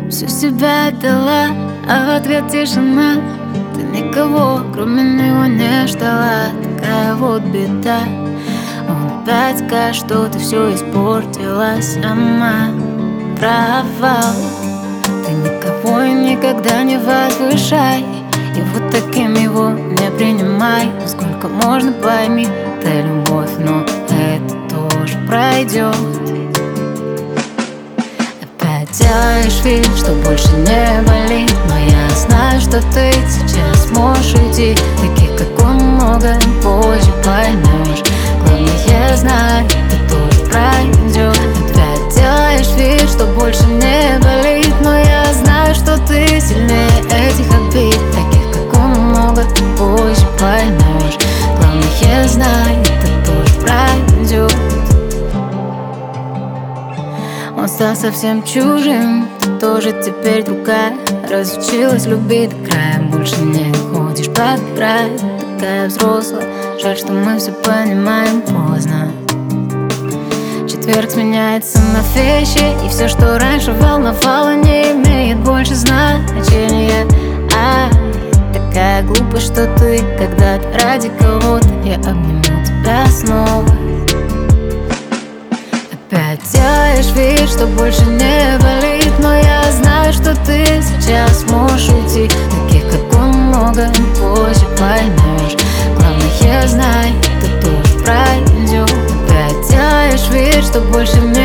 Всю себя отдала, а в ответ тишина. Ты никого, кроме него, не ждала. Такая вот беда. Он опять скажет, что ты все испортила сама. Провал. Ты никого и никогда не возвышай, и вот таким его не принимай. Сколько можно, пойми, это любовь, но это тоже пройдет. Опять делаешь вид, что больше не болит, но я знаю, что ты сейчас можешь уйти. Таких, как он, много позже поймешь. Главное, знай, это тоже пройдет. Опять делаешь вид, что больше не болит, но я знаю, что ты сильнее этих обид. Таких, как он, много позже поймешь. Главное, знай, это тоже пройдет. Он стал совсем чужим, ты тоже теперь другая. Разучилась любить до края, больше не ходишь под край. Такая взрослая, жаль, что мы все понимаем поздно. Четверг сменяется на вещи, и все, что раньше волновало, не имеет больше значения. Такая глупость, что ты когда-то ради кого-то. Я обниму тебя снова. Опять делаешь вид, что больше не болит, но я знаю, что ты сейчас можешь уйти. Таких, как он, много позже поймешь. Главное, знай, это тоже пройдет. Опять делаешь вид, что больше не